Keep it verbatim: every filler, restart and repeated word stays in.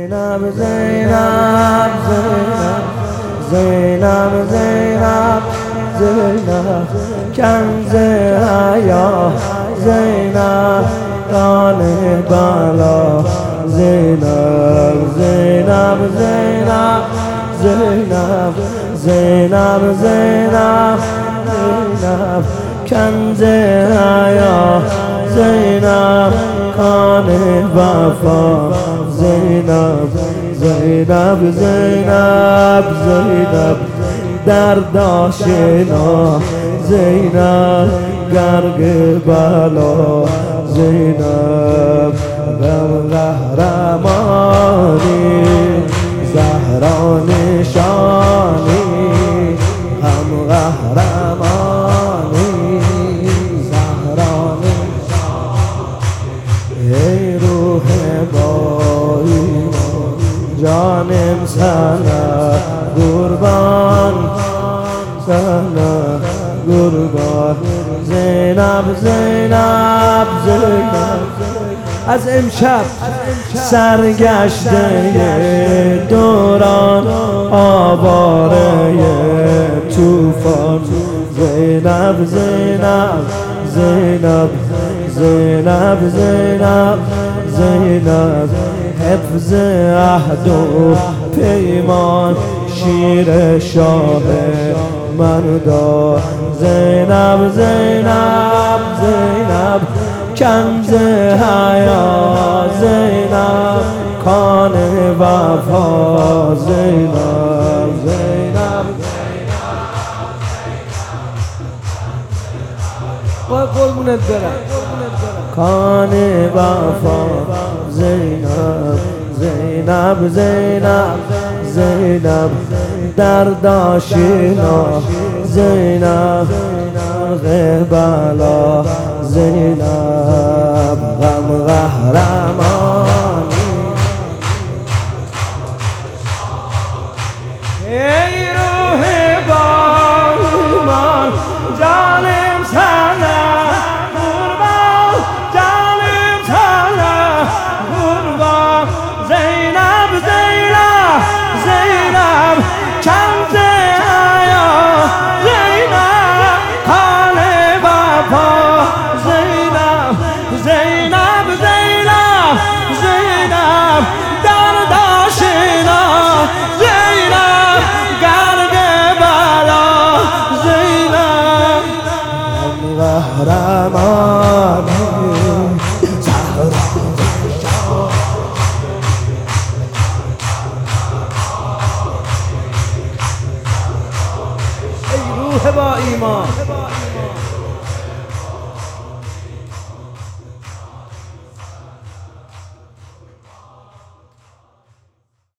زینب زینب زینب زینب زینب زینب کنز حیا زینب دان بالا زینب زینب زینب زینب زینب زینب زینب کنز حیا زینب کان وفا زینب زینب زینب زینب درد آشنا زینب گرگ بلا زینب غم قهرمانی زهرا نشانی غم قهرمانی زهرا نشانی ای روح با ایمان جانم سنا قربان سنا قربان زینب زینب زینب از امشب سرگشته دوران آواره توفان زینب زینب زینب زینب زینب زینب حفظ عهد و پیمان شیر شاه مردا زینب زینب زینب کنز حیا زینب کان وفا زینب زینب قربونت برم کان وفا زینب زینب زینب زینب درد آشنا زینب بلا زینب غم قهرمانی ای روح با ایمان جانم سنا قربان جانم سنا قربان زینب زینب زینب کنز حیا زینب کان وفا زینب زینب زینب زینب درد آشنا زینب گرگ بلا زینب قهرمانی ای روح با ایمان